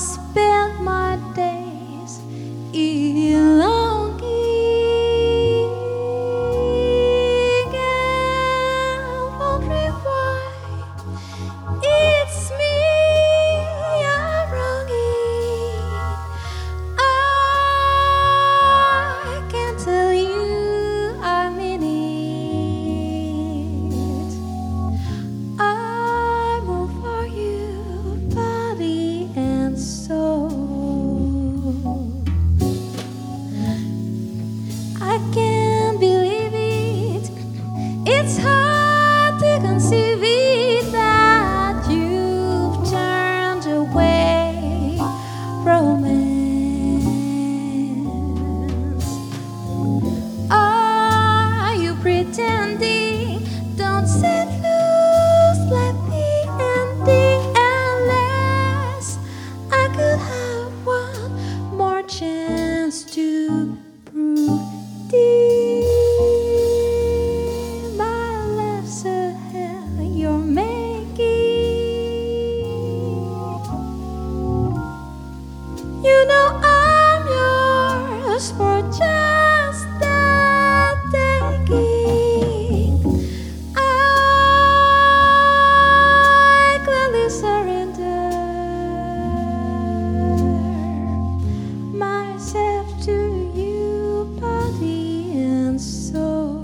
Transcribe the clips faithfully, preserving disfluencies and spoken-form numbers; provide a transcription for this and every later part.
spend my days longing and wondering why it's me I'm wronging. I can't tell you I mean it. I move for you, body and soul. I can't believe it. It's hard to conceive it that you've turned away romance. Are you pretending? Don't set loose, let the ending unless I could have one more chance to prove deep my life's a hell you're making. You know I'm yours for just that taking. I gladly surrender myself to you, body and soul.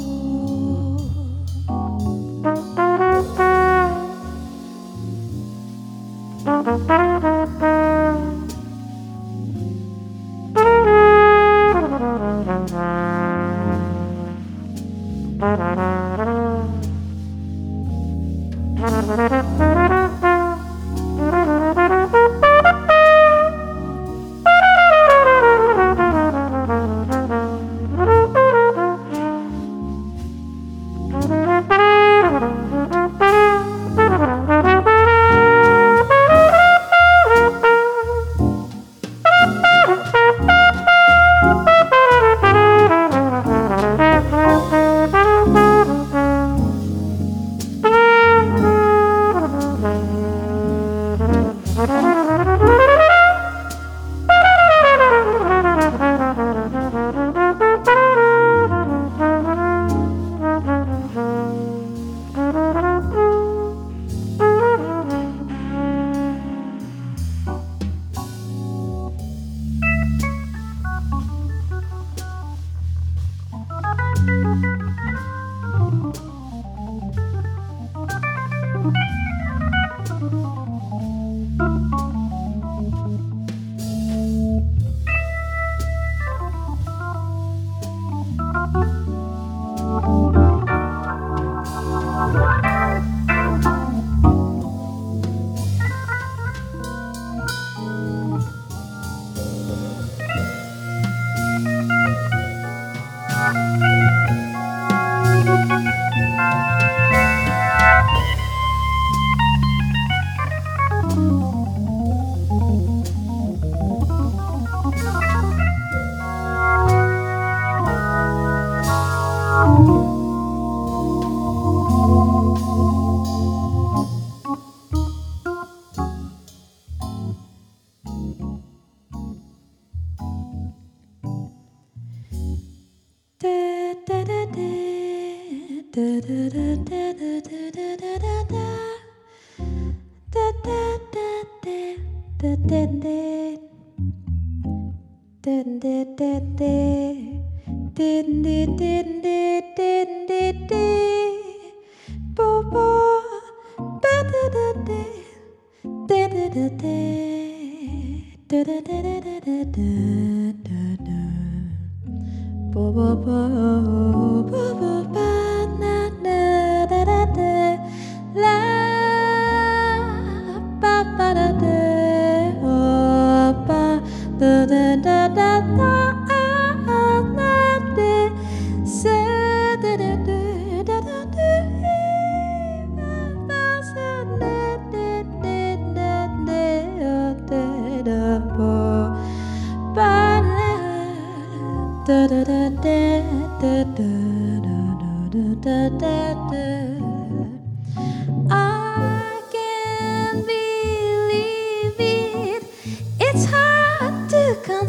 I can't believe it. It's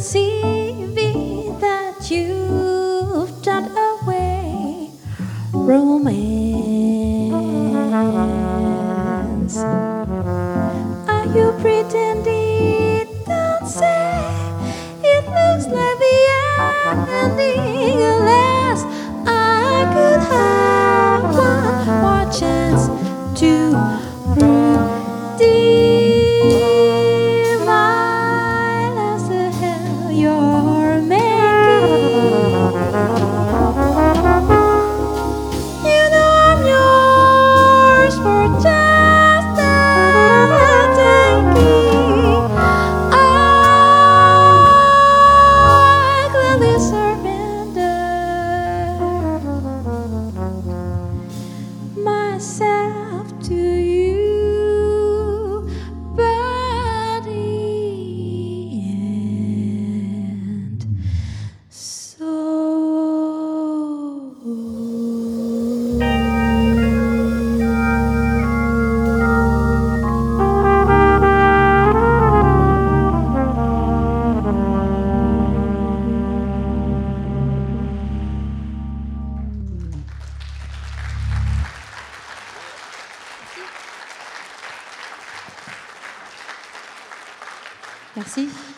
conceiving that you've done away romance. Are you pretending? Don't say it looks like the ending. Unless I could have one more chance to redeem my last hell you're making. You know I'm yours for just the taking. I gladly surrender myself to you, body and Merci.